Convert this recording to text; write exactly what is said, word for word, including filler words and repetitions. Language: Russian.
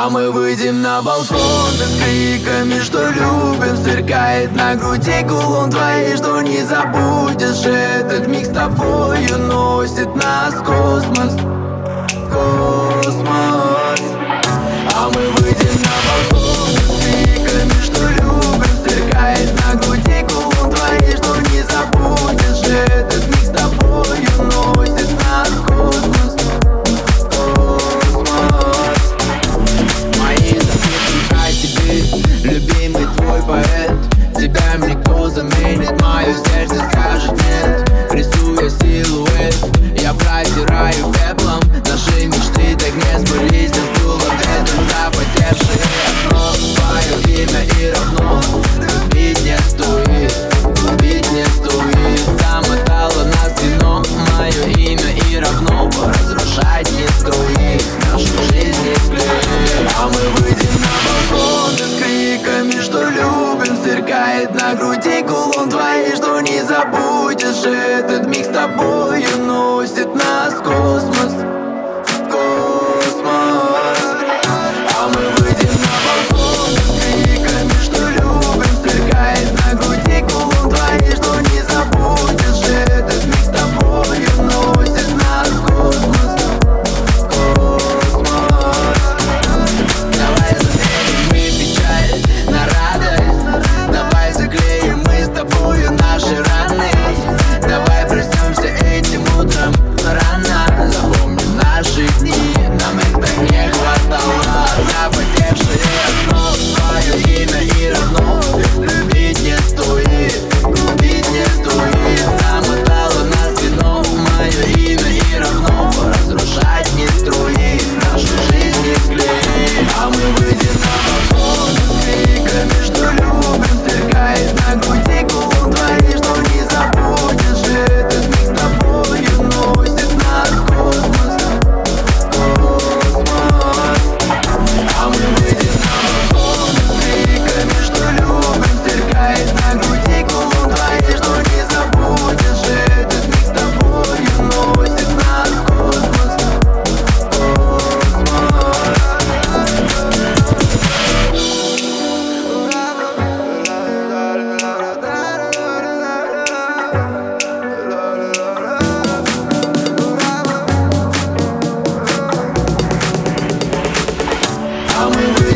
А мы выйдем на балкон с криками, что любим. Сверкает на груди кулон твоей, что не забудешь. Этот миг с тобою носит нас в космос, в космос. А мы выйдем на балкон с криками, что любим. Сверкает на груди кулон твоей, что не забудешь. Этот миг с тобою носит нас в космос, в космос. Мои записки о тебе, любимый твой поэт. Тебя никто заменит, мое сердце скажет нет. Рисуя силуэт, я протираю пеплом. Наши мечты так не сбылись, сдуло ветром запотевшее окно. Твое имя и равно любить не стоит, любить не стоит. Замотало нас вином, мое имя и равно разрушать не стоит, нашу жизнь не склеит. А мы выйдем на балкон с криками, что любим. Сверкает на груди кулон твоей, что не забудешь. Этот миг с тобою носит нас в космос, в космос. А мы выйдем на балкон с криками, что любим. Сверкает на груди кулон твоей, что не забудешь. Этот миг с тобою носит нас в космос, в космос. Давай заменим мы печаль на радость. Давай заклеим мы с тобою наши раны. Давай проснемся этим утром рано. Запомним наши дни, нам их так не хватало. Запотевшее окно, твое имя и равно любить не стоит, любить не стоит. Замотало нас вином, мое имя и равно разрушать не строит, нашу жизнь не склеит. А мы выйдем на балкон с криками, что любим. Сверкает на груди кулон твоей, что не забудешь. Этот миг с тобою носит нас в космос, в космос. А мы выйдем на балкон с криками, что любим. Сверкает на груди кулон твоей, что не забудешь. Этот миг с тобою носит нас в космос, в космос. А мы